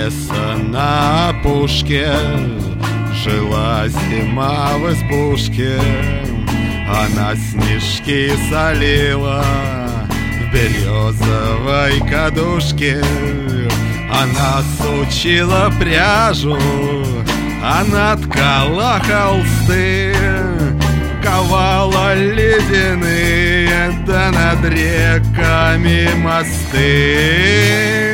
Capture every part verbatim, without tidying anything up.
леса на опушке жила зима в избушке. Она снежки солила в березовой кадушке. Она сучила пряжу, она ткала холсты, ковала ледяные, да над реками мосты.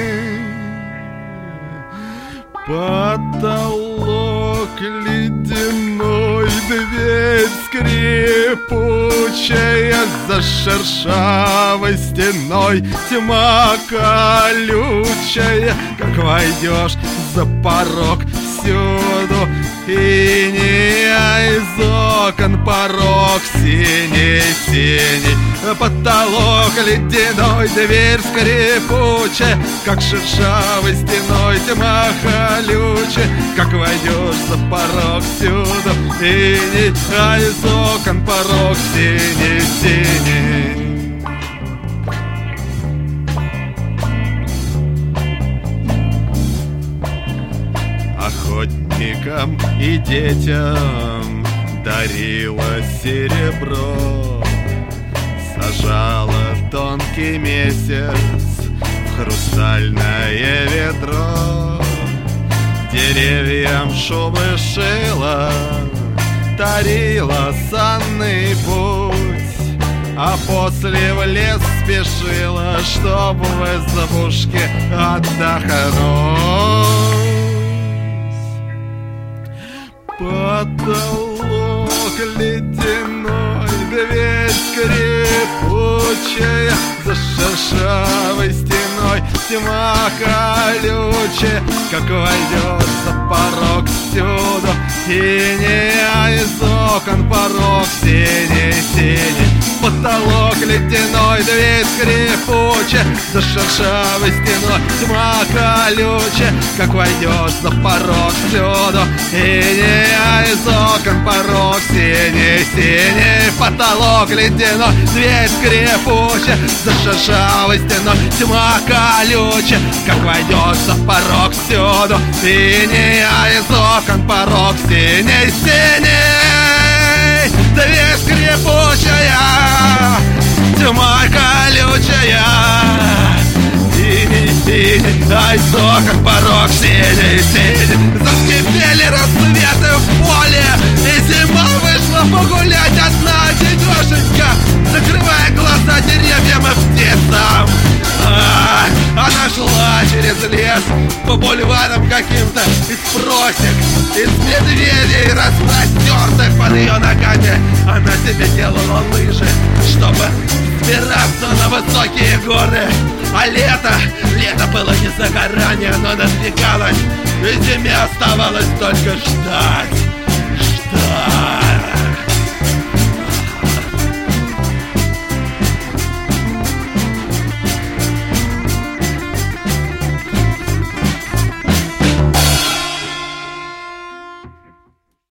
Потолок ледяной, дверь скрипучая, за шершавой стеной тьма колючая. Как войдешь за порог, всюду инея, из окон порог синий-синий. Потолок ледяной, дверь скрипучая, как шершавой стеной тьма колючая. Как войдешь за порог, всюду иней, а из окон порог синий-синий. Охотникам и детям дарила серебро, сажала тонкий месяц в хрустальное ведро. Деревьям шубы шила, тарила санный путь, а после в лес спешила, чтоб в избушке отдохнуть. Потолок ледяной, дверь скрипучая, за шершавой стеной тьма колючая. Как войдешь за порог, всюду инея, из окон порог синий-синий. Потолок ледяной, дверь скрипучая, за шершавой стеной тьма колючая. Как войдешь за порог, всюду инея, из окон порог синий-синий. Потолок ледяной, дверь скрипучая, за шершавой стеной тьма колючая. Как войдешь за порог, всюду инея, из окон порог синий-синий. Дверь скрипучая, тьма колючая, синий-синий, а из окон порог синий-синий. Заскипели рассветы в поле, и зима вышла погулять одна денешенька, закрывая глаза деревьям и птицам. А, она шла через лес по бульварам каким-то, из просек, из медведей распростертых под ее ногами. Она себе делала лыжи, чтобы взбираться на высокие горы. А лето, лето было не за горами, оно надвигалось, и зиме оставалось только ждать.